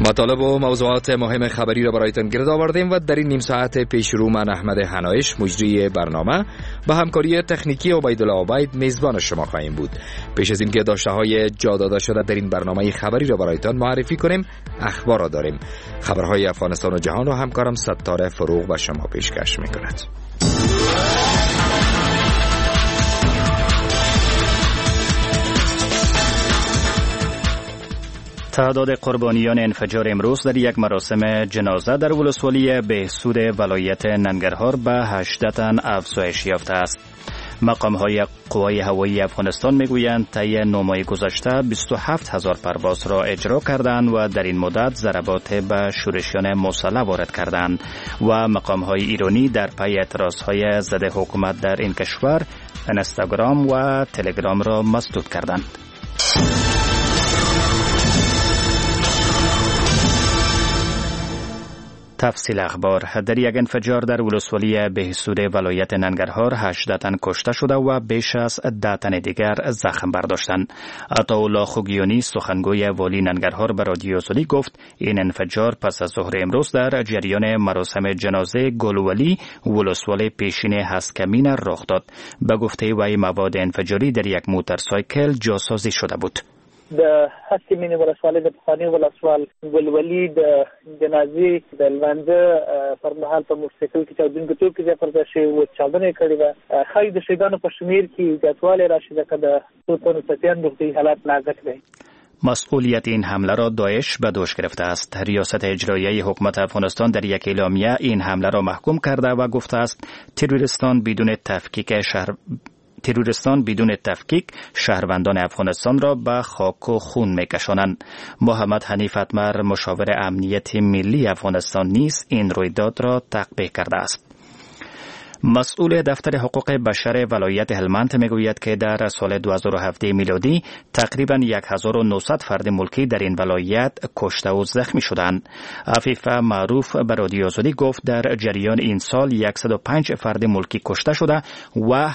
مطالب و موضوعات مهم خبری را برایتان گرد آوردیم و در این نیم ساعت پیش رو من احمد حنایش مجری برنامه با همکاری تکنیکی عبیدالله عبید میزبان شما خواهیم بود. پیش از اینکه داشته های جا داده شده در این برنامه خبری را برایتان معرفی کنیم، اخبار را داریم. خبرهای افغانستان و جهان را همکارم ستاره فروغ به شما پیشکش میکند. تعداد قربانیان انفجار امروز در یک مراسم جنازه در ولسوالی بهسود ولایت ننگرهار به 8 تن افزایش یافته است. مقام‌های قوای هوایی افغانستان میگویند طی 9 ماه گذشته 27,000 پرواز را اجرا کردند و در این مدت ضربات به شورشیان مسلح وارد کردند و مقام‌های ایرانی در پی اعتراض‌های ضد حکومت در این کشور اینستاگرام و تلگرام را مسدود کردند. تفصیل اخبار. در یک انفجار در ولسوالی بهسود ولایت ننگرهار 8 تن کشته شده و بیش از 10 تن دیگر زخم برداشتند. عطاالله خوگیانی سخنگوی والی ننگرهار به رادیو آزادی گفت این انفجار پس از ظهر امروز در جریان مراسم جنازه گلولی ولسوالی پیشین هسکمین رخ داد. به گفته وی مواد انفجاری در یک موتورسایکل جاسازی شده بود. د هسکمین ولسوالۍ د پخواني ولسوال ګلولي د جنازې د لمانځه پر مهال په موټرسایکل کې چاودونکو توکو ځای پر ځای شوي و چاودنه کړې ده. ښایي د شهیدانو په شمېر کې زیاتوالی راشي ځکه د څو تنو ټپیان روغتیایي حالت نازک دی. مسئولیت این حمله را داعش به دوش گرفته است. ریاست اجرایی حکومت افغانستان در یک اعلامیه این حمله را محکوم کرده و گفته است تروریستان بدون تفکیک شهروندان افغانستان را به خاک و خون میکشانند. محمد حنیف اتمر مشاور امنیت ملی افغانستان نیز این رویداد را تقبیح کرده است. مسئول دفتر حقوق بشر ولایت هلمند میگوید که در سال 2017 میلادی تقریبا 1900 فرد ملکی در این ولایت کشته و زخمی شدند. عفیفه معروف به رادیو آزادی گفت در جریان این سال 105 فرد ملکی کشته شده و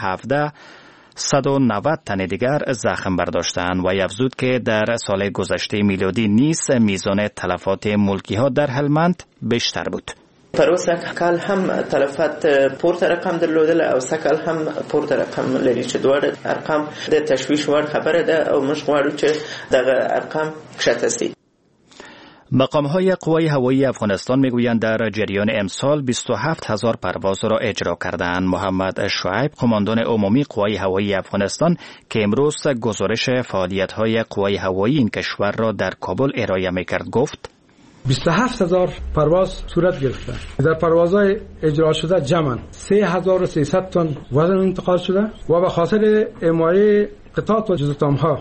190 تن دیگر زخم برداشتند و افزود که در سال گذشته میلادی نیز میزان تلفات ملکی ها در هلمند بیشتر بود. پروسه کال هم تلفات پورته رقم درلودل او سکل هم پورته رقم لري چې دوړ ارقام د تشویش وړ خبره ده او موږ غواړو چې دغه ارقام کښته سي. مقام‌های قوای هوایی افغانستان میگویند در جریان امسال 27,000 پرواز را اجرا کردند. محمد شعیب قماندان عمومی قوای هوایی افغانستان که امروز گزارش فعالیت‌های قوای هوایی این کشور را در کابل ارائه می‌کرد گفت 27,000 پرواز صورت گرفته. در پروازهای اجرا شده جمعاً 3,300 تن وزن انتقال شده و به خاطر اعمال قطعات و جزئیات‌ها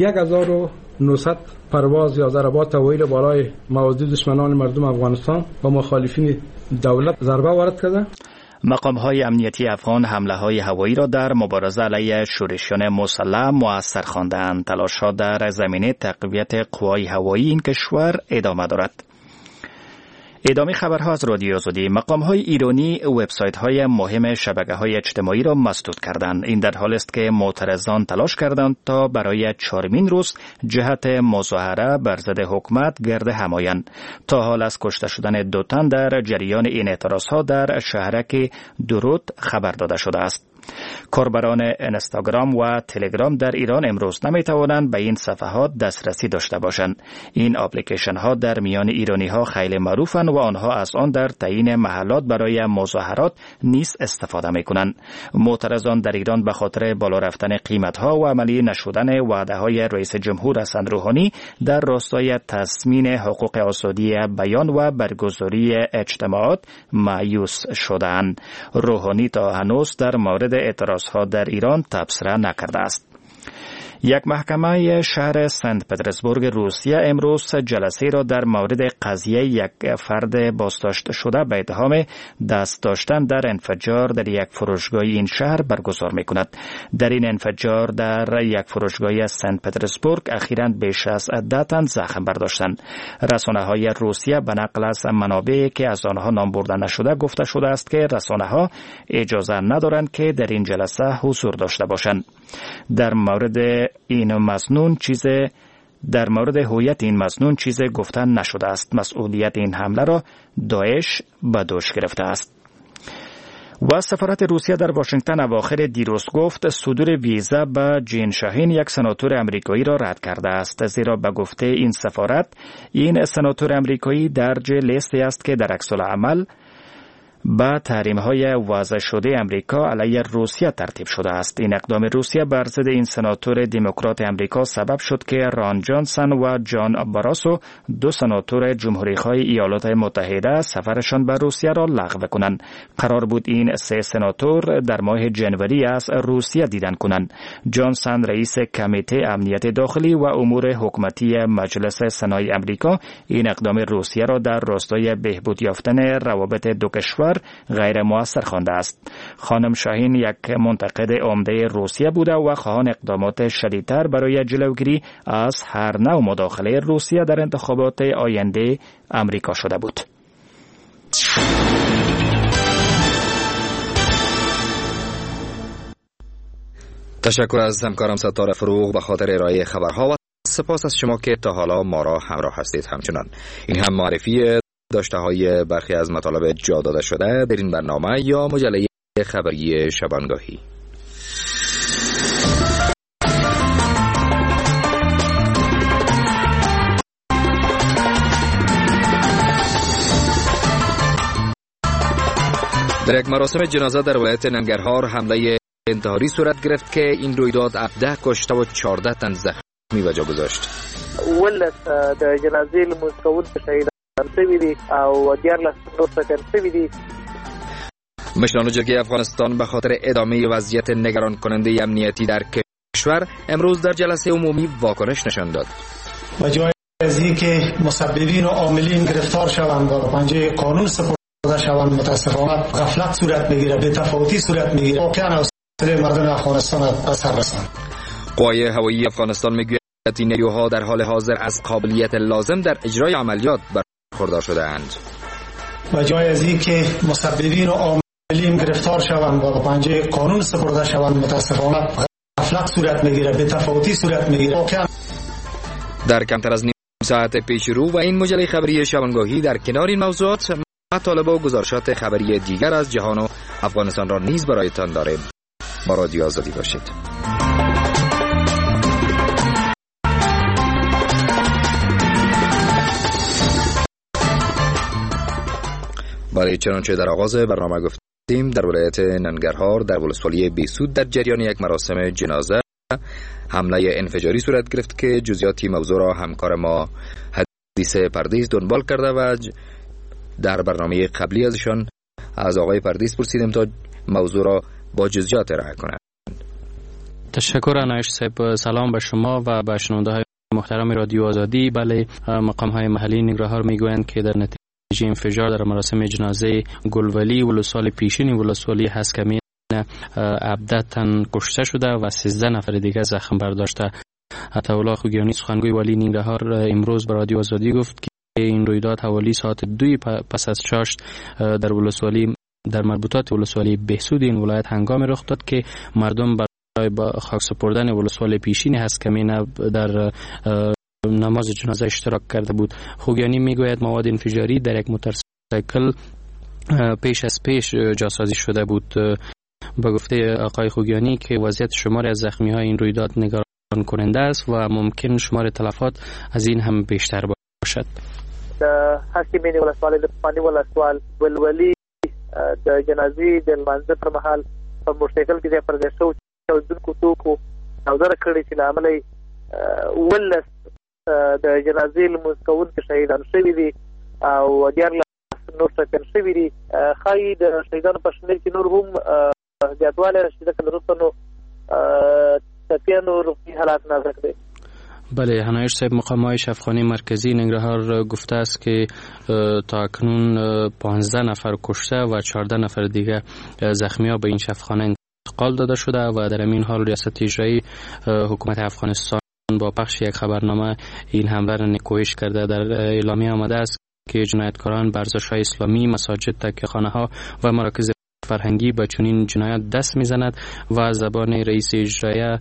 1,900 پرواز یا ضربات هوایی را برای مواضع دشمنان مردم افغانستان و مخالفین دولت ضربه وارد کرده. مقام‌های امنیتی افغان حمله‌های هوایی را در مبارزه علیه شورشیان مسلح مؤثر خواندند. تلاش‌ها در زمینه تقویت قوای هوایی این کشور ادامه دارد. ادامه خبرها از رادیو آزادی. مقام‌های ایرانی وبسایت‌های مهم شبکه‌های اجتماعی را مسدود کردند. این در حالی است که معترضان تلاش کردند تا برای 4مین روز جهت مظاهره بر ضد حکومت گرد همایند. تا حال از کشته شدن 2 تن در جریان این اعتراضها در شهرک درود خبر داده شده است. کاربران اینستاگرام و تلگرام در ایران امروز نمیتوانند به این صفحات دسترسی داشته باشند. این اپلیکیشن ها در میان ایرانی ها خیلی معروفند و آنها از آن در تعیین محلات برای مظاهرات نیز استفاده میکنند. معترضان در ایران به خاطر بالا رفتن قیمت ها و عملی نشدن وعده های رئیس جمهور حسن روحانی در راستای تضمین حقوق آزادی بیان و برگزاری اجتماعات مایوس شدند. روحانی تا هنوز در مورد اعتراضها در ایران تبصره نکرده است. یک محکمه شهر سنت پترزبورگ روسیه امروز جلسه را در مورد قضیه یک فرد بازداشت شده به اتهام دست داشتن در انفجار در یک فروشگاه این شهر برگزار می‌کند. در این انفجار در یک فروشگاه سنت پترزبورگ اخیراً بیش از 10 تن زخم برداشتند. رسانه‌های روسیه به نقل از منابعی که از آنها نام برده نشده گفته شده است که رسانه‌ها اجازه ندارند که در این جلسه حضور داشته باشند. در مورد این مظنون چیز در مورد هویت این مظنون چیزی گفتن نشده است. مسئولیت این حمله را داعش به دوش گرفته است. و سفارت روسیه در واشنگتن اواخر دیروز گفت صدور ویزا به جین شاهین، یک سناتور امریکایی را رد کرده است، زیرا به گفته این سفارت این سناتور امریکایی درج لیستی است که در عکس العمل با تحریم‌های وضع شده امریکا علیه روسیه ترتیب شده است. این اقدام روسیه بر ضد این سناتور دموکرات امریکا سبب شد که ران جانسون و جان باراسو، دو سناتور جمهوری‌خواه ایالات متحده، سفرشان به روسیه را لغو کنند. قرار بود این سه سناتور در ماه جنوری از روسیه دیدن کنند. جانسون رئیس کمیته امنیت داخلی و امور حکومتی مجلس سنای امریکا این اقدام روسیه را در راستای بهبود یافتن روابط دو کشور غیر مؤثر خوانده است. خانم شاهین یک منتقد عمده روسیه بوده و خواهان اقدامات شدیدتر برای جلوگیری از هر نوع مداخله روسیه در انتخابات آینده امریکا شده بود. تشکر از همکارم ستاره فروغ به خاطر ارائه خبرها و سپاس از شما که تا حالا ما را همراه هستید. همچنان این هم معرفی داشته های برخی از مطالب جا داده شده در این برنامه یا مجله خبری شبانگاهی. در یک مراسم جنازه در ولایت ننگرهار حمله انتحاری صورت گرفت که این رویداد 17 کشته و 14 تن زخمی به جا گذاشت. ولس د جنازې لمونځ شهید شوی دی او 14 نور سکن شوی دی. مشران جرگه افغانستان به خاطر ادامه وضعیت نگران کننده امنیتی در کشور امروز در جلسه عمومی واکنش نشان داد. و جای از اینکه مسببین و عاملین گرفتار شوند و پنجه قانون سپرده شوند متاسفانه غفلت صورت میگیره، بی تفاوتی صورت میگیره، واقعا حوصله مردم افغانستان از سر رساند. قوای هوایی افغانستان میگوید این نیروها در حال حاضر از قابلیت لازم در اجرای عملیات برخوردار شده‌اند. و جای از اینکه مسببین و عاملین گرفتار شوند و پنجه قانون سپرده شوند متاسفانه غفلت صورت میگیره، بی تفاوتی صورت میگیره. واقعا در کمتر از نیم ساعت پیش رو و این مجله خبری شبانگاهی در کنار این موضوعات مطالب و گزارشات خبری دیگر از جهان و افغانستان را نیز برایتان داریم. با رادیو آزادی باشید. برای چنانچه در آغاز برنامه گفتیم در ولایت ننگرهار در ولسوالی بیسود در جریان یک مراسم جنازه حمله انفجاری صورت گرفت که جزئیات موضوع را همکار ما حدیث پردیس دنبال کرده و در برنامه قبلی ازشان از آقای پردیس پرسیدیم تا موضوع را با جزئیات ارائه کنند. تشکر انایش صاحب. سلام به شما و به شنونده های محترم رادیو آزادی. بله، مقام های محلی ننگرهار میگویند که در نتیجه انفجار در مراسم جنازه گلولی ولسوالی پیشین ولسوالی هسکمین 17 تن کشته شده و 13 نفر دیگر زخم برداشته. عطاالله خوگیانی سخنگوی والی ننگرهار امروز به رادیو آزادی گفت که این رویداد حوالی ساعت 2 پس از چاشت در ولسوالی در مربوطات ولسوالی بهسود این ولایت هنگامی رخ داد که مردم برای با خاک سپردن ولسوالی پیشین هسکمین در نماز جنازه اشتراک کرده بود. خوگیانی میگوید مواد انفجاری در یک موتورسیکل پیش از پیش جاسازی شده بود. با گفته آقای خوگیانی که وضعیت شمار از زخمی های این رویداد نگران کننده است و ممکن شمار تلفات از این هم بیشتر باشد. حاکمین ولسوالی د پخواني ولسوال ولولي د جنازې د لمانځه پر مهال په موټرسایکل کې ځای پر ځای شو چاودونکو توکو چاودنه کړې چې له امله یې 11 د جنازې لمونځ کوونکي شهیدان شوي دي او 14 نور ټپیان شوي دي. ښایي د شهیدانو په شمېر کې نور هم زیاتوالی راشي ځکه وروسته نو ټپیانو روغتي حالات نازک دی. بله، هنایش صاحب مقام‌های شفاخانه مرکزی ننگرهار گفته است که تا اکنون 15 نفر کشته و 14 نفر دیگر زخمی‌ها به این شفاخانه انتقال داده شده و در این حال ریاست اجرایی حکومت افغانستان با پخش یک خبرنامه این حمله را نکوهش کرده. در اعلامیه آمده است که جنایتکاران به ارزش‌های اسلامی، مساجد، تکیه‌خانه‌ها و مراکز فرهنگی به چنین جنایات دست می‌زند و زبان رئیس اجرایی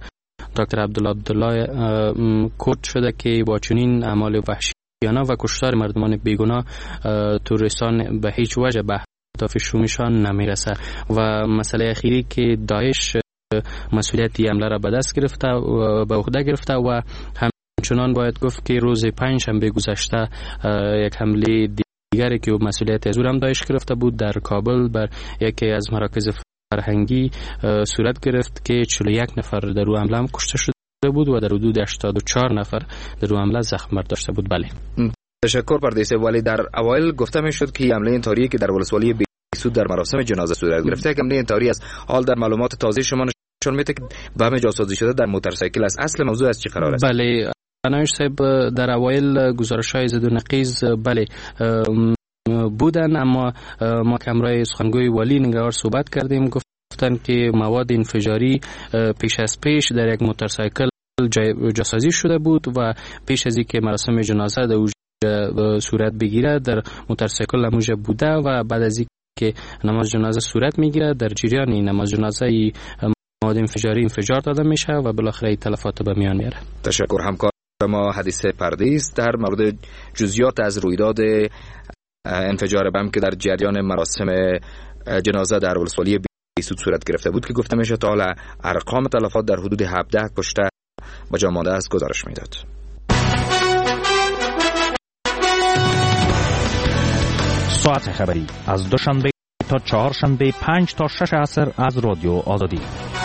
دکتر عبدالله کورد شده که با چنین اعمال وحشیانه و کشتار مردمان بیگناه توریستان به هیچ وجه به اهداف شومیشان نمیرسه. و مسئله اخیری که داعش مسئولیت حمله را به دست گرفته و به عهده گرفته و همچنان باید گفت که روز پنجشنبه گذشته یک حمله دیگری که مسئولیت از او هم داعش گرفته بود در کابل بر یکی از مراکز فرهنگی صورت گرفت که 41 نفر در او حمله کشته شده بود و در حدود 84 نفر در او حمله زخم برداشته بود. بله. تشکر پردیس. ولی در اوایل گفته میشد که حمله انتحاری که در ولسوالی بیسود در مراسم جنازه صورت گرفته، حمله انتحاری است. حال در معلومات تازه شما نشون میده که بم جاسازی شده در موتورسیکل است. اصل موضوع از چی قرار است؟ بله انایش صاحب، در اوایل گزارش‌های زد و نقیض بله بودن، اما ما کمرای سخنگوی ولی نگهدار صحبت کردیم، گفتن که مواد انفجاری پیش از پیش در یک موتورسیکل جاسازی شده بود و پیش از اینکه مراسم جنازه در صورت بگیره در موتورسیکل اموجه بوده و بعد از اینکه نماز جنازه صورت میگیره در جریان این نماز جنازه مواد انفجاری انفجار داده میشه و بالاخره تلفات به میان میاره. تشکر. همکار ما حدیث پردیس در مورد جزئیات از رویداد انفجار بم که در جریان مراسم جنازه در ولسوالی بیسود صورت گرفته بود که گفته میشه تا حالا ارقام تلفات در حدود 17 کشته و جان مانده است گزارش میداد. ساعت خبری از دوشنبه تا چهارشنبه 5 تا 6 عصر از رادیو آزادی.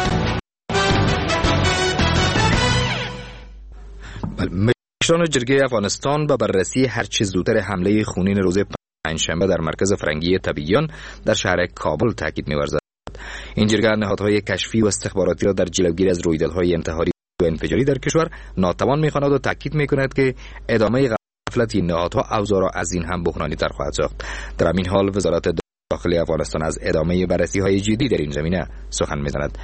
مشران جرگه افغانستان به بررسی هرچه زودتر حمله خونین روز پنجشنبه در مرکز فرنگی طبیعیان در شهر کابل تاکید می‌ورزد. این جرگه نهادهای کشفی و استخباراتی را در جلوگیری از رویدادهای انتحاری و انفجاری در کشور ناتوان می‌خواند و تاکید می‌کند که ادامه غفلت این نهادها اوضاع را از این هم بحرانی‌تر خواهد ساخت. در همین حال وزارت داخلی افغانستان از ادامه بررسی‌های جدی در این زمینه سخن می‌زند.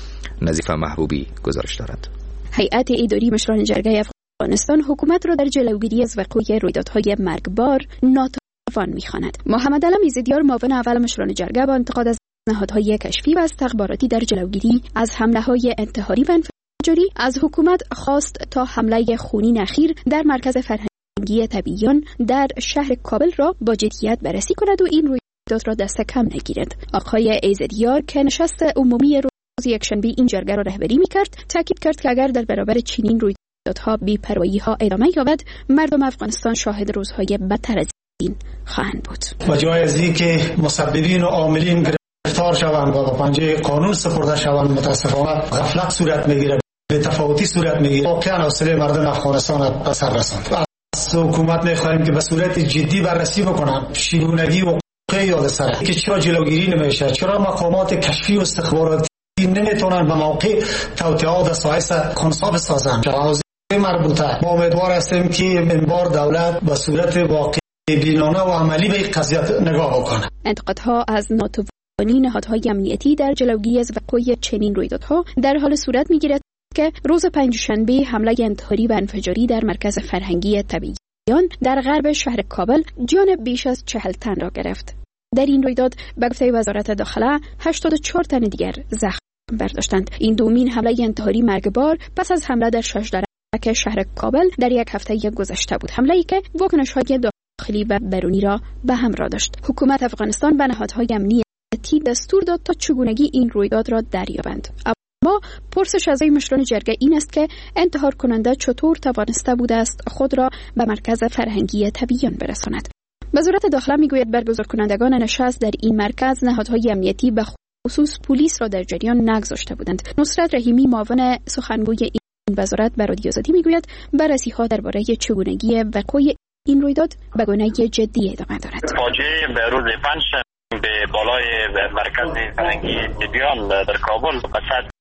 نظیفه محبوبی گزارش دارد. هیئت اداری مشران جرگه افغانستان حکومت را در جلوگیری از وقوع رویدادهای مرگبار ناتوان می‌خواند. محمد علم ایزدیار معاون اول مشران جرگه با انتقاد از نهادهای کشفی و استخباراتی در جلوگیری از حمله‌های انتحاری و انفجاری از حکومت خواست تا حمله خونین اخیر در مرکز فرهنگی طبیعیان در شهر کابل را با جدیت بررسی کند و این رویداد را دست کم نگیرد. آقای ایزدیار که نشست عمومی روز یکشنبه این جرگه را رهبری می‌کرد، تاکید کرد که اگر در برابر چنین رویدادها بی‌پروایی‌ها ادامه یابد، مردم افغانستان شاهد روزهای بدتر از این خواهند بود. و جای از این که مسببین و عاملین گرفتار شوند و به پنجه قانون سپرده شوند، متاسفانه غفلت صورت میگیره، به تفاوتی صورت میگیره. واقعا حوصله مردم افغانستان به سر رساند. از حکومت میخواهیم که به صورت جدی بررسی بکنن شیرونگی و یاد سره که چرا جلوگیری نمیشه، چرا مقامات کشفی و استخباراتی نمیتونن به موقع توطئات سایس کنساب سازن. حوزه مربوطه ما امیدوار هستیم که این بار دولت به صورت واقعی بینانه و عملی به این قضیه نگاه بکنه. انتقادها از ناتوانی نهادهای امنیتی در جلوگیری از وقوع چنین رویدادها در حال صورت میگیرد که روز پنجشنبه حمله انتحاری و انفجاری در مرکز فرهنگی طبیعیان در غرب شهر کابل جان بیش از 40 تن را گرفت. در این رویداد به گفته وزارت داخله 84 تن دیگر زخم برداشتند. این دومین حمله انتحاری مرگبار پس از حمله در شاهدرک شهر کابل در یک هفته گذشته بود، حمله‌ای که واکنش‌های داخلی و بیرونی را به همراه داشت. حکومت افغانستان به نهادهای امنیتی دستور داد تا چگونگی این رویداد را دریابند. اما پرسش از مشران جرگه این است که انتحار کننده چطور توانسته بوده است خود را به مرکز فرهنگی طبیعیان برساند. وزارت داخله میگوید برگزار کنندگان نشست در این مرکز نهادهای امنیتی به خصوص پلیس را در جریان نگذاشته بودند. نصرت رحیمی معاون سخنگوی این وزارت به رادیو آزادی میگوید بررسی‌ها درباره چگونگی وقوع این رویداد به گونه جدی ادامه دارد. فاجعه به روز پنجشنبه به بالای مرکز فرهنگی طبیعیان در کابل به سطح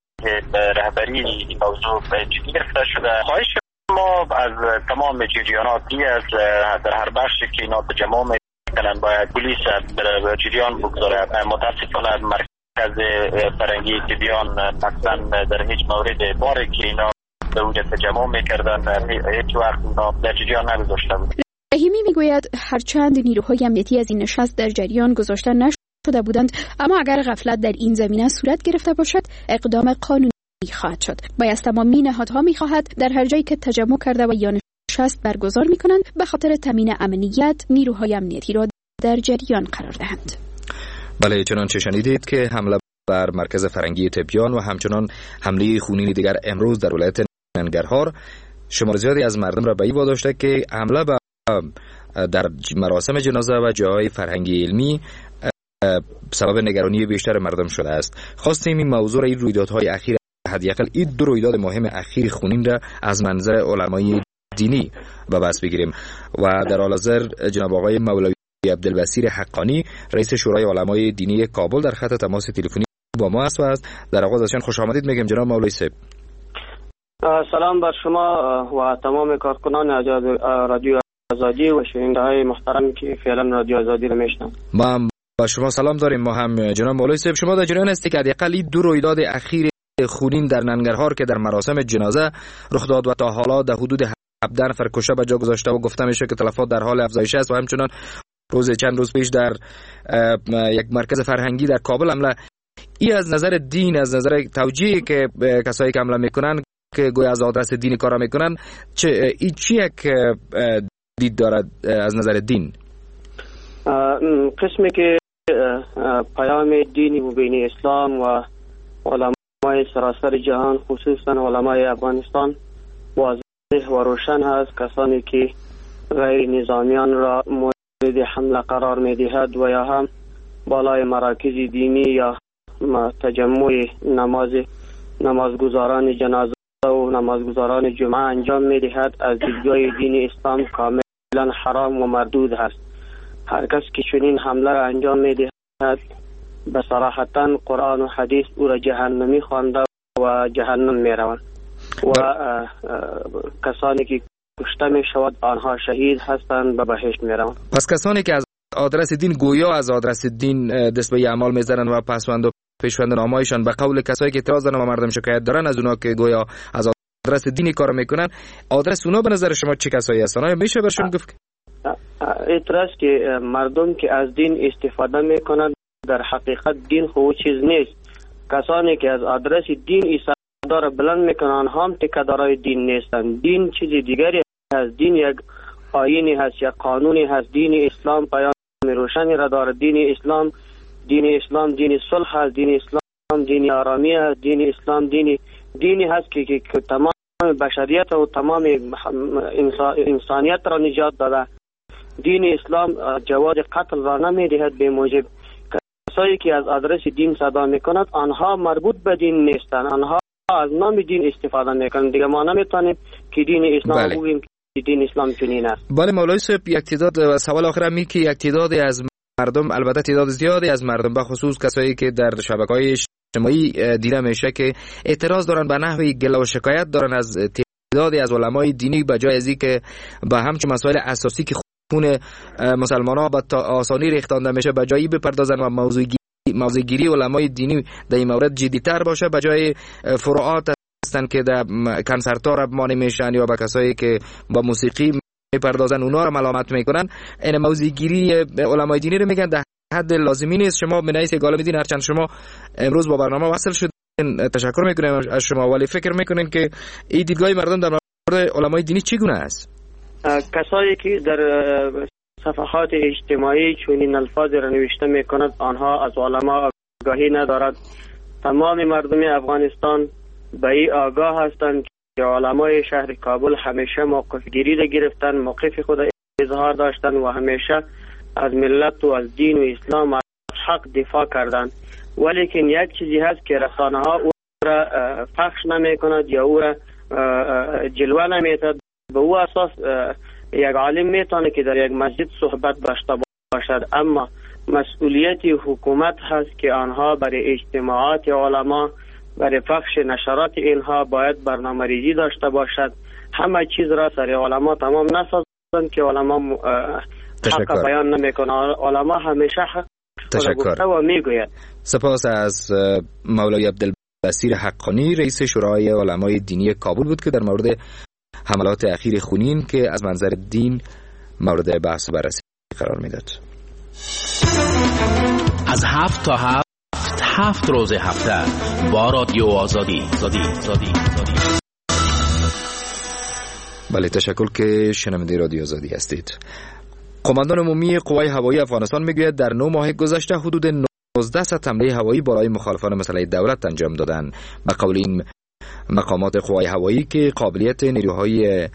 رهبری این موضوع جدی گرفته شده. خواهش ما از تمام جریاناتی از در هر بخشی که اینا به جمع میکنن باید پلیس به جریان بگذاره. متاسفانه مرکز فرهنگی طبیعیان مثلا در هیچ مورد باری که اینا به اونجا تجمع میکردن هیچ وقت اینا در جریان نگذاشته بود. رحیمی میگوید هرچند نیروهای امنیتی از این نشست در جریان گذاشته نشده بودند، اما اگر غفلت در این زمینه صورت گرفته باشد اقدام قانونی خواهد شد و از تمامی نهادها می‌خواهد در هر جایی که تجمع کرده و یا نشست برگزار می‌کنند به خاطر تامین امنیت نیروهای امنیتی را در جریان قرار دهند. بله، چنانچه شنیدید که حمله بر مرکز فرهنگی تبیان و همچنان حمله خونین دیگر امروز در ولایت ننگرهار شمار زیادی از مردم را به این واداشته که حمله در مراسم جنازه و جاهای فرهنگی علمی سبب نگرانی بیشتر مردم شده است. خواستیم این موضوع را، این رویدادهای اخیر، حداقل این دو رویداد مهم اخیر خونین را از منظر علمای دینی به بحث بگیریم و در حال حاضر جناب آقای مولوی عبدالبصیر حقانی رئیس شورای علمای دینی کابل در خط تماس تلفنی با ما است و در آغاز ازشان خوش آمدید میگم جناب مولوی صاحب. سلام بر شما و تمام کارکنان رادیو آزادی و شنونده های محترم که فعلا رادیو آزادی رو میشنن. ما هم با شما سلام داریم. ما هم جناب مولوی صاحب، شما در جریان هستی که حداقل دو رویداد اخیر خونین در ننگرهار که در مراسم جنازه رخ داد و تا حالا در حدود 17 نفر کشته به جا گذاشته و گفته میشه که تلفات در حال افزایش است و همچنان چند روز پیش در یک مرکز فرهنگی در کابل حمله. این از نظر دین، از نظر توجیهی که کسایی که حمله میکنن که گویا از آدرس دین کارا میکنن، این چی یک دید دارد از نظر دین؟ قسمی که پیام دینی و بین اسلام و علمای سراسر جهان، خصوصا علمای افغانستان، واضح و روشن هست. کسانی که غیر نظامیان را مورد حمله قرار میدهد و یا هم بالای مراکز دینی یا تجمع نمازگزاران جنازه و نمازگزاران جمعه انجام میدهد، از دیدگاه دین اسلام کاملا حرام و مردود است. هر کس که چنین حمله را انجام میدهد به صراحتا قرآن و حدیث او را جهنمی خوانده و جهنم میروند و کسانی که کشته می شود آنها شهید هستند به بهشت میروند. پس کسانی که از آدرس دین گویا از آدرس دین دست به اعمال میزنن و پسوند و پیشوند نامایشان به قول کسایی که اعتراض دارن و مردم شکایت دارن از اونا که گویا از آدرس دینی کار میکنن، آدرس اونا به نظر شما چه کسایی هستن؟ آیا میشه برشون گفت؟ اعتراض که مردم که از دین استفاده میکنند در حقیقت دین خود چیز نیست. کسانی که از آدرس دین ایستاده را بلند میکنن هم تکدارای دین نیستند. دین چیز دیگری هست. دین یک آیینی هست، یک قانونی هست. دین اسلام پیام روشنی را دارد. دین اسلام دین صلح هست. دین اسلام دین آرامی هست. دین اسلام دینی هست که تمام بشریت و تمام انسانیت را نجات داده. دین اسلام جواز قتل را نمیدهد به موجب. کسایی که از آدرس دین صدا میکنند آنها مربوط به دین نیستند، آنها از نام دین استفاده میکنند. دیگه ما نمیتونیم که دین اسلام بگوییم که دین اسلام چنین است. بله مولوی صاحب، یک تعداد سوال آخر می که یک تعدادی از مردم، البته تعداد زیادی از مردم به خصوص کسایی که در شبکه‌های اجتماعی دیده میشه که اعتراض دارن به نحوی گله و شکایت دارن از تعدادی از علمای دینی به جای از اینکه به همچون مسائل اساسی که خون مسلمان‌ها به آسانی ریخت داده میشه به جایی بپردازن و موضوع گیری علمای دینی در این مورد جدی‌تر باشه، به جای فروعات هستن که در کنسرت‌ها مانع میشن یا به کسایی که با موسیقی میپردازن اونا رو ملامت میکنن. این موضوع گیری علمای دینی رو میگن در حد لازمی نیست. شما به نهایت گالا میدین، هرچند شما امروز با برنامه وصل شدین، تشکر میکنیم از شما، ولی فکر میکنین که این دیدگاه مردم در مورد علمای دینی چگونه است؟ کسایی که در صفحات اجتماعی چنین الفاظ را نوشته میکنند آنها از علما آگاهی ندارد. تمام مردم افغانستان به این آگاه هستند که علمای شهر کابل همیشه موقف گیری را گرفتن، موقف خود اظهار داشتن و همیشه از ملت و از دین و اسلام از حق دفاع کردند. ولیکن یک چیزی هست که رسانه ها او را پخش نمی کند یا او را جلوه نمیدهد. به او اساس یک عالم میتونه که در یک مسجد صحبت داشته باشد، اما مسئولیت حکومت هست که آنها برای اجتماعات علما، برای پخش نشرات اینها باید برنامه‌ریزی داشته باشد. همه چیز را سر علما تمام نسازند که علما حق بیان نمیکنه. علما همیشه حق گفته و میگوید. سپاس از مولوی عبدالبصیر حقانی رئیس شورای علمای دینی کابل بود که در مورد حملات اخیر خونین که از منظر دین مورد بحث و بررسی قرار میداد. از 7 تا 7 7 روز هفته با رادیو آزادی. بله، تشکر که شنونده رادیو آزادی هستید. قماندان عمومی قوای هوایی افغانستان میگوید در 9 ماه گذشته حدود 19 ست حمله هوایی برای مخالفان مسلح دولت انجام دادند. به قول این مقامات قوای هوایی که قابلیت نیروهای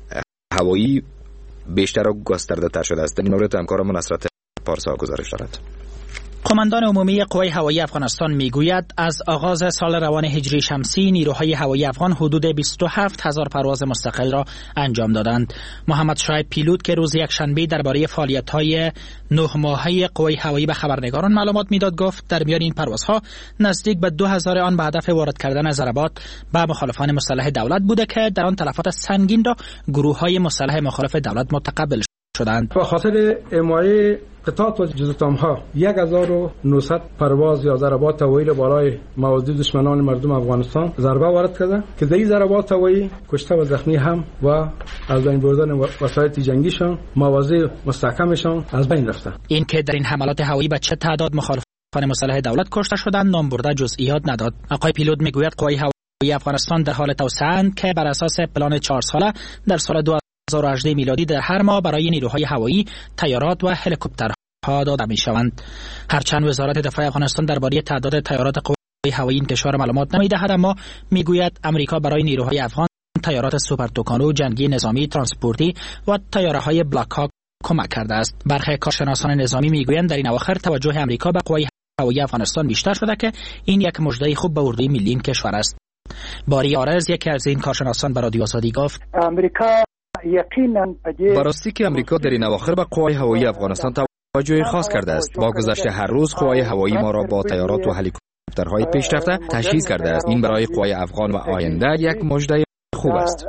هوایی بیشتر و گسترده تر شده است. در این مورد همکارم نصرت پارسا گزارش دارد. قماندان عمومی قوای هوایی افغانستان میگوید از آغاز سال روان هجری شمسی نیروهای هوایی افغان حدود 27,000 پرواز مستقل را انجام دادند. محمد شعیب پیلوت که روز یکشنبه درباره فعالیت‌های 9 ماهه قوای هوایی به خبرنگاران معلومات میداد گفت در میان این پروازها نزدیک به 2000 آن به هدف وارد کردن ضربات به مخالفان مسلح دولت بوده که در آن تلفات سنگین را گروه‌های مسلح مخالف دولت متقبل شدند. به خاطر حمایت قطعات و جزءاتها 1900 پرواز یا ضربات هوایی بالای مواضع دشمنان مردم افغانستان ضربه وارد کرده که در این ضربات هوایی کشته و زخمی هم و از بین بردن وسایل جنگیشان مواضع مستحکمشان از بین رفته. این که در این حملات هوایی به چه تعداد مخالفان مسلح دولت کشته شدند نام برده جزئیات نداد. آقای پیلوت میگوید قوای هوایی افغانستان در حال توسعه که بر اساس پلان 4 ساله در سال 2018 میلادی در هر ماه برای نیروهای هوایی تیارات و هلیکوپترها داده میشوند. هرچند وزارت دفاع افغانستان درباره تعداد تیارات قوای هوایی این کشور معلومات نمیدهد، اما میگوید امریکا برای نیروهای افغان تیارات سوپر توکانو جنگی نظامی ترانسپورتی و تیاره‌های بلاک هاک کمک کرده است. برخی کارشناسان نظامی میگویند در این اواخر توجه امریکا به قوای هوایی افغانستان بیشتر شده که این یک مژده خوب به اردوی ملی این کشور است. باری آرز یکی از این کارشناسان به رادیو آزادی گفت امریکا یقینا براستی که امریکا در این اواخر به قوای هوایی افغانستان توجه خاص کرده است. با گذشت هر روز قوای هوایی ما را با تیارات و هلیکوپترهای پیشرفته تجهیز کرده است. این برای قوای افغان و آینده یک مژده خوب است.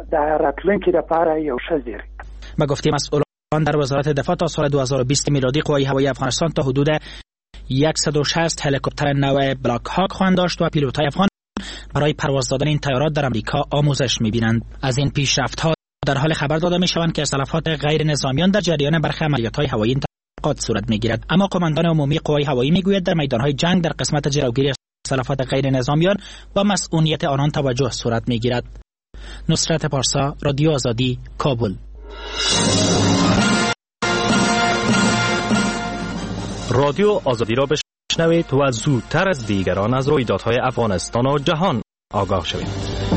با گفته مسئولان در وزارت دفاع تا سال 2020 میلادی قوای هوایی افغانستان تا حدود 160 هلیکوپتر نو بلاک هاک خواهند داشت و پیلوت‌های افغان برای پرواز دادن این تیارات در امریکا آموزش می‌بینند. از این پیشرفت‌ها در حال خبر داده می‌شوند که تلفات غیر نظامیان در جریان برخی عملیات‌های هوایی انتقاد صورت می‌گیرد. اما قماندان عمومی قوای هوایی می‌گوید در میدان‌های جنگ در قسمت جلوگیری از تلفات غیر نظامیان و مسئولیت آنان توجه صورت می‌گیرد. نصرت پارسا، رادیو آزادی، کابل. رادیو آزادی را بشنوید و زودتر از دیگران از رویدادهای افغانستان و جهان آگاه شوید.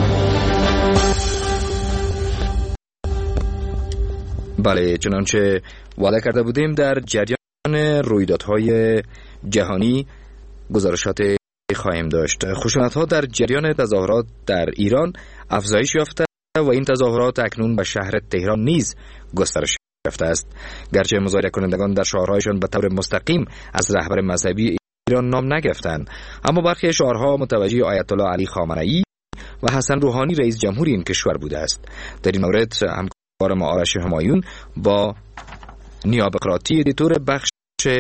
بله، چنانچه وعده کرده بودیم در جریان رویدادهای جهانی گزارشات خواهیم داشت. خشونت‌ها در جریان تظاهرات در ایران افزایش یافته و این تظاهرات اکنون به شهر تهران نیز گسترش یافته است. گرچه مظاهره کنندگان در شعارهایشان به طور مستقیم از رهبر مذهبی ایران نام نگرفتند، اما برخی شعارها متوجه آیت الله علی خامنه‌ای و حسن روحانی رئیس جمهور این کشور بوده است. در این مورد همکار ما آرش همایون با نیاب اقراتی ادیتور بخش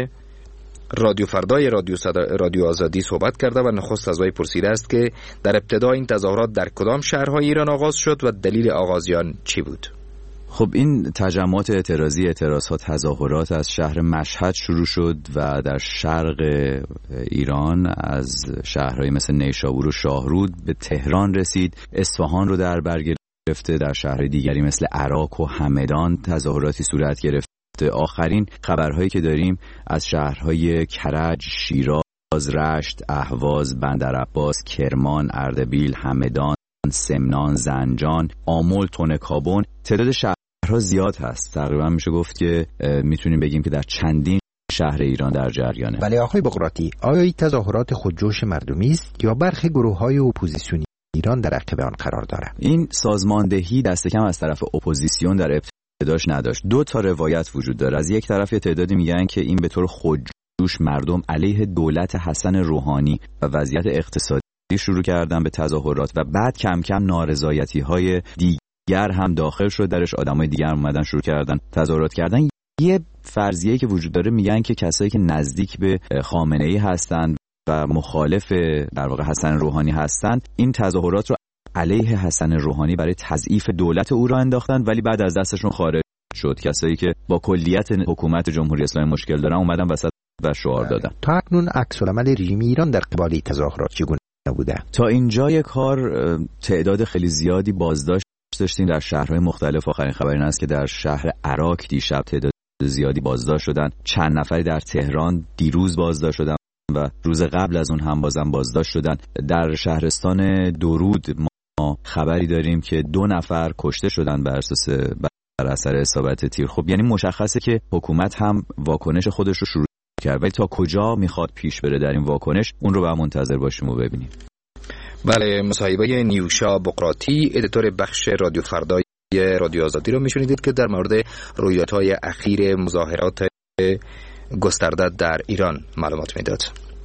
رادیو فردای رادیو آزادی صحبت کرده و نخست از وی پرسیده است که در ابتدا این تظاهرات در کدام شهرهای ایران آغاز شد و دلیل آغازیان چی بود؟ خب این تجمعات اعتراضی تظاهرات از شهر مشهد شروع شد و در شرق ایران از شهرهای مثل نیشابور و شاهرود به تهران رسید. اصفهان رو در بر گرفته، در شهرهای دیگری مثل عراق و همدان تظاهراتی صورت گرفت. آخرین خبرهایی که داریم از شهرهای کرج، شیراز، رشت، اهواز، بندرعباس، کرمان، اردبیل، همدان، سمنان، زنجان، آمل، تونکابون. تعداد شهرها زیاد هست. تقریبا میشه گفت که میتونیم بگیم که در چندین شهر ایران در جریانه. ولی آقای بقراتی، آیا این تظاهرات خودجوش مردمی است یا برخی گروه‌های اپوزیسیونی ایران در عقب آن قرار دارند؟ این سازماندهی دست کم از طرف اپوزیسیون در ابتداش نداشت. دو تا روایت وجود داره. از یک طرف تعدادی میگن که این به طور خودجوش مردم علیه دولت حسن روحانی و وضعیت اقتصادی شروع کردن به تظاهرات و بعد کم کم نارضایتی‌های دیگر هم داخل شد درش، آدمای دیگر اومدن شروع کردن تظاهرات کردن. یه فرضیه‌ای که وجود داره میگن که کسایی که نزدیک به خامنه‌ای هستند و مخالف در واقع حسن روحانی هستند این تظاهرات رو علیه حسن روحانی برای تضعیف دولت او را انداختن، ولی بعد از دستشون خارج شد. کسایی که با کلیت حکومت جمهوری اسلامی مشکل دارن اومدن وسط و شعار دادن. تا اکنون عکس‌العمل رژیم ایران در قبال تظاهرات چگونه بوده؟ تا اینجای کار تعداد خیلی زیادی بازداشت داشتیم در شهرهای مختلف. آخرین خبر این است که در شهر عراق دیشب تعداد زیادی بازداشت شدن. چند نفری در تهران دیروز بازداشت شدن و روز قبل از اون هم بازداشت شدن. در شهرستان درود ما خبری داریم که 2 نفر کشته شدن بر اثر اصابت تیر. خب یعنی مشخصه که حکومت هم واکنش خودش رو شروع کرد، ولی تا کجا میخواد پیش بره در این واکنش، اون رو باید منتظر باشیم و ببینیم. بله، مصاحبه نیوشا بقراتی، ادیتور بخش رادیو فردای رادیو آزادی رو میشنیدید که در مورد رویدادهای اخیر مظاهرات گسترده در ایران معلومات میداد.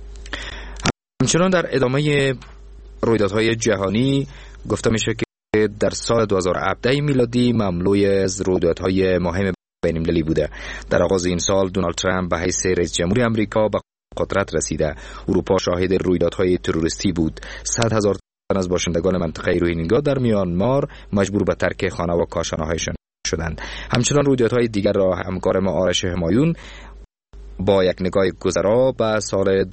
همچنان در ادامه رویدادهای جهانی گفته میشه که در سال 2017 میلادی مملوی از رویدادهای مهم بین‌المللی بوده. در آغاز این سال دونالد ترامپ به حیث رئیس جمهوری آمریکا به قدرت رسیده. اروپا شاهد رویدادهای تروریستی بود. 100,000 تن از باشندگان منطقه روهینگا در میانمار مجبور به ترک خانه و کاشانه‌هایشان شدند. همچنان رویدادهای دیگر را همکار ما آرش همایون با یک نگاه گذرا به سال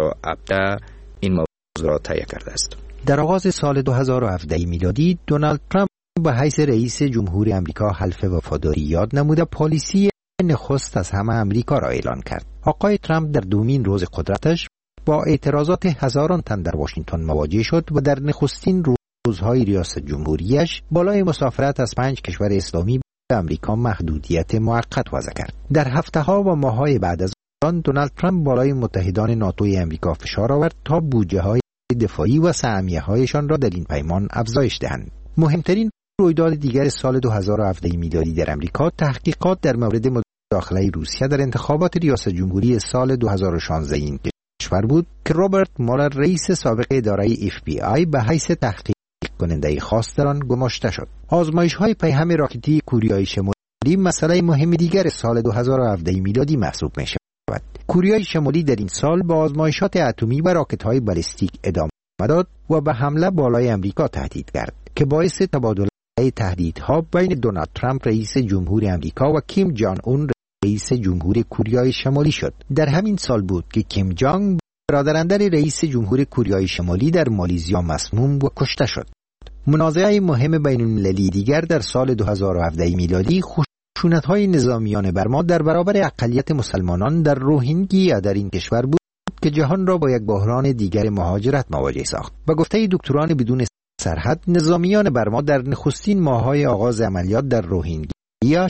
2017 این موضوع را تهیه کرده است. در آغاز سال 2017 میلادی دونالد ترامپ به حیث رئیس جمهوری آمریکا حلف وفاداری یاد نموده پالیسی نخست از همه آمریکا را اعلان کرد. آقای ترامپ در دومین روز قدرتش با اعتراضات هزاران تن در واشنگتن مواجه شد و در نخستین روزهای ریاست جمهوریش بالای مسافرت از 5 کشور اسلامی به آمریکا محدودیت موقت وضع کرد. در هفته‌ها و ماه‌های بعد از آن دونالد ترامپ بالای متحدان ناتوی آمریکا فشار آورد تا بودجه‌های دفاعی و سهمیه‌هایشان را در این پیمان افزایش دهند. مهمترین رویداد دیگر سال 2017 میلادی در آمریکا تحقیقات در مورد مداخله روسیه در انتخابات ریاست جمهوری سال 2016 این کشور بود که رابرت مولر رئیس سابق اداره FBI به حیث تحقیق کننده خاص در آن گماشته شد. آزمایش‌های پیهم راکتی کوریای شمالی مسئله مهم دیگر سال 2017 میلادی محسوب می‌شود. کوریای شمالی در این سال با آزمایشات اتمی و راکت‌های بالستیک ادامه داد و به حمله بالای آمریکا تهدید کرد که باعث تبادل تهدیدها بین دونالد ترامپ رئیس جمهوری آمریکا و کیم جان اون رئیس جمهوری کوریای شمالی شد. در همین سال بود که کیم جانگ برادراندر رئیس جمهوری کوریای شمالی در مالزیا مسموم و کشته شد. منازعه مهم بین المللی دیگر در سال 2017 میلادی خشونت‌های نظامیان برما در برابر اقلیت مسلمانان در روهینگیا در این کشور بود که جهان را با یک بحران دیگر مهاجرت مواجه ساخت. با گفته دکتران بدون سرحد، نظامیان برما در نخستین ماه‌های آغاز عملیات در روهینگیا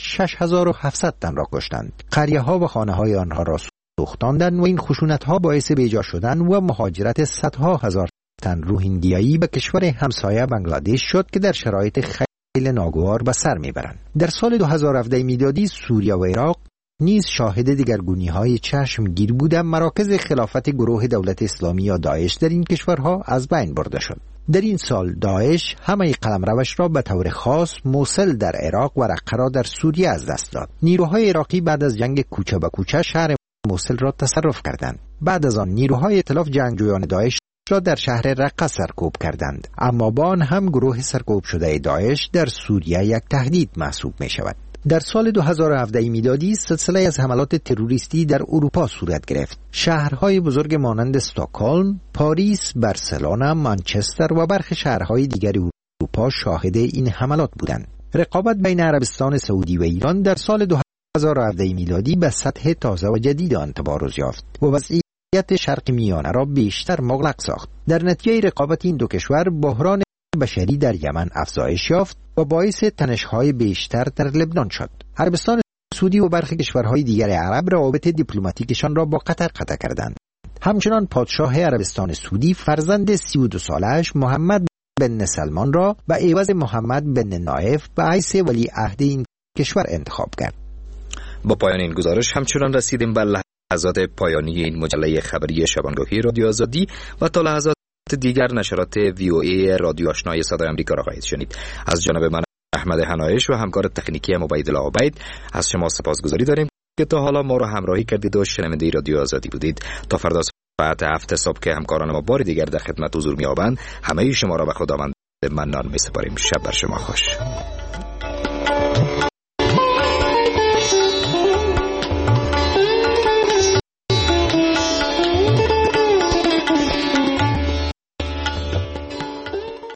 6700 تن را کشتند. قریه‌ها و خانه‌های آنها را سوختاندند و این خشونت‌ها باعث بیجا شدن و مهاجرت صدها هزار تن روهینگیایی به کشور همسایه بنگلادش شد که در شرایط خیلی ناگوار به سر میبرند. در سال 2017 میلادی سوریه و عراق نیز شاهد دگرگونی‌های چشمگیر بودند. مراکز خلافت گروه دولت اسلامی یا داعش در این کشورها از بین برده شد. در این سال داعش همه قلمروش را به طور خاص موصل در عراق و رقه را در سوریه از دست داد. نیروهای عراقی بعد از جنگ کوچه به کوچه شهر موصل را تصرف کردند. بعد از آن نیروهای ائتلاف جنگجویان داعش را در شهر رقه سرکوب کردند، اما با آن هم گروه سرکوب شده داعش در سوریه یک تهدید محسوب می شود. در سال 2017 میلادی سلسله از حملات تروریستی در اروپا صورت گرفت. شهرهای بزرگ مانند استکهلم، پاریس، بارسلونا، منچستر و برخی شهرهای دیگر اروپا شاهد این حملات بودند. رقابت بین عربستان سعودی و ایران در سال 2017 میلادی به سطح تازه و جدید آن تبارز یافت و وضعیت شرق میانه را بیشتر مغلق ساخت. در نتیجه رقابت این دو کشور بحران بشری در یمن افزایش یافت و باعث تنش‌های بیشتر در لبنان شد. عربستان سعودی و برخی کشورهای دیگر عرب روابط دیپلماتیکشان را با قطر قطع کردند. همچنان پادشاه عربستان سعودی فرزند 32 سالش محمد بن سلمان را به عوض محمد بن نایف به حیث ولی عهد این کشور انتخاب کرد. با پایان این گزارش همچنان رسیدیم به لحظات پایانی این مجله خبری شبانگاهی رادیو آزادی و تا لحظات دیگر نشرات VOA رادیو آشنای صدای آمریکا را خواهید شنید. از جانب من احمد حنایش و همکار تکنیکی عبیدالله عبید از شما سپاسگزاری داریم که تا حالا ما را همراهی کردید و شنونده رادیو آزادی بودید. تا فردا ساعت 7 صبح که همکاران ما بار دیگر در خدمت حضور می‌یابند، همه شما را به خداوند منان می‌سپاریم. شب بر شما خوش.